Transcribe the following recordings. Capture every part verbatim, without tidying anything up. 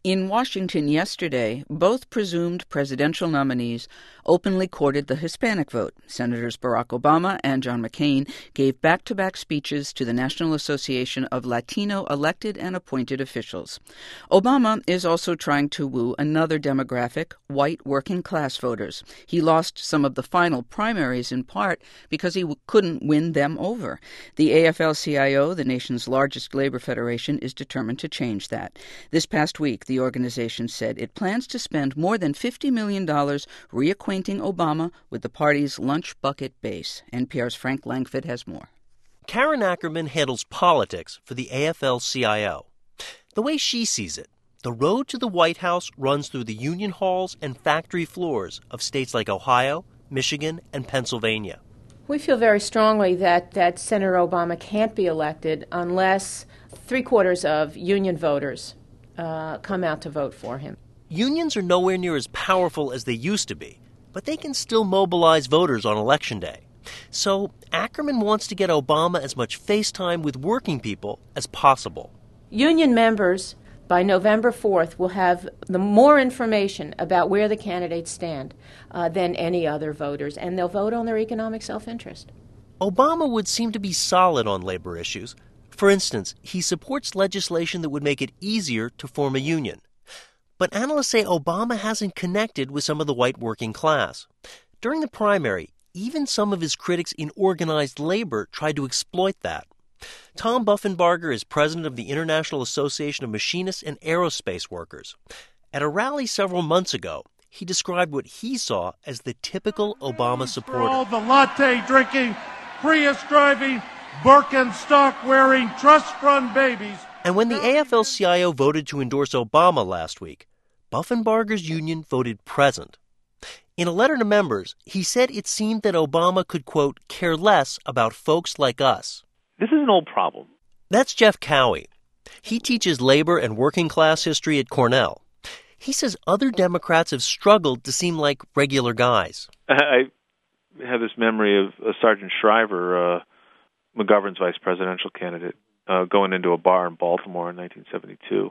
In Washington yesterday, both presumed presidential nominees openly courted the Hispanic vote. Senators Barack Obama and John McCain gave back-to-back speeches to the National Association of Latino elected and appointed officials. Obama is also trying to woo another demographic, white working-class voters. He lost some of the final primaries in part because he w- couldn't win them over. The A F L C I O, the nation's largest labor federation, is determined to change that. This past week, the The organization said it plans to spend more than fifty million dollars reacquainting Obama with the party's lunch bucket base. N P R's Frank Langfitt has more. Karen Ackerman handles politics for the A F L C I O. The way she sees it, the road to the White House runs through the union halls and factory floors of states like Ohio, Michigan, and Pennsylvania. We feel very strongly that, that Senator Obama can't be elected unless three-quarters of union voters Uh, come out to vote for him. Unions are nowhere near as powerful as they used to be, but they can still mobilize voters on Election Day. So Ackerman wants to get Obama as much face time with working people as possible. Union members, by November fourth, will have the more information about where the candidates stand uh, than any other voters, and they'll vote on their economic self-interest. Obama would seem to be solid on labor issues. For instance, he supports legislation that would make it easier to form a union. But analysts say Obama hasn't connected with some of the white working class. During the primary, even some of his critics in organized labor tried to exploit that. Tom Buffenbarger is president of the International Association of Machinists and Aerospace Workers. At a rally several months ago, he described what he saw as the typical Obama supporter. For all the latte-drinking, Prius-driving, Birkenstock-wearing, trust-fund babies. And when the A F L C I O voted to endorse Obama last week, Buffenbarger's union voted present. In a letter to members, he said it seemed that Obama could, quote, care less about folks like us. This is an old problem. That's Jeff Cowie. He teaches labor and working class history at Cornell. He says other Democrats have struggled to seem like regular guys. I have this memory of uh, Sergeant Shriver, uh, McGovern's vice presidential candidate, uh, going into a bar in Baltimore in nineteen seventy-two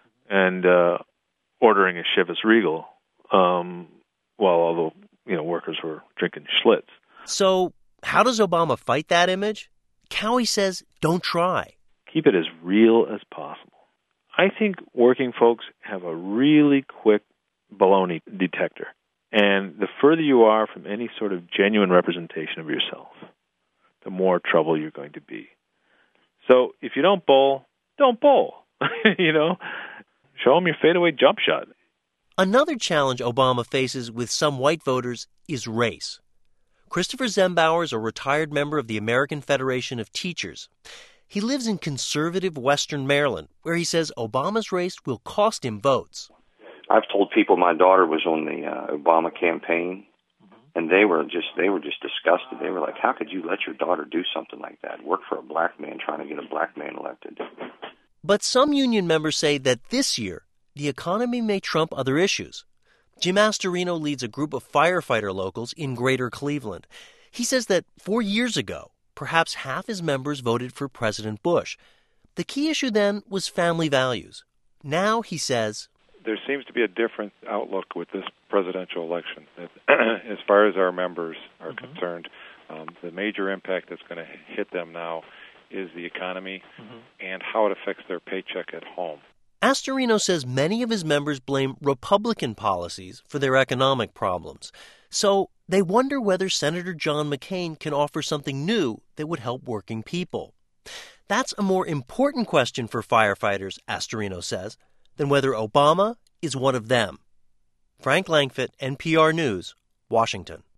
and uh, ordering a Chivas Regal um, while all the you know workers were drinking Schlitz. So how does Obama fight that image? Cowie says don't try. Keep it as real as possible. I think working folks have a really quick baloney detector. And the further you are from any sort of genuine representation of yourself, the more trouble you're going to be. So if you don't bowl, don't bowl. you know, show them your fadeaway jump shot. Another challenge Obama faces with some white voters is race. Christopher Zembauer is a retired member of the American Federation of Teachers. He lives in conservative Western Maryland, where he says Obama's race will cost him votes. I've told people my daughter was on the uh, Obama campaign, and they were just they were just disgusted. They were like, how could you let your daughter do something like that, work for a black man trying to get a black man elected? But some union members say that this year, the economy may trump other issues. Jim Astorino leads a group of firefighter locals in Greater Cleveland. He says that four years ago, perhaps half his members voted for President Bush. The key issue then was family values. Now, he says, there seems to be a different outlook with this presidential election. As far as our members are mm-hmm. concerned, um, the major impact that's going to hit them now is the economy mm-hmm. and how it affects their paycheck at home. Astorino says many of his members blame Republican policies for their economic problems. So they wonder whether Senator John McCain can offer something new that would help working people. That's a more important question for firefighters, Astorino says, than whether Obama is one of them. Frank Langfitt, N P R News, Washington.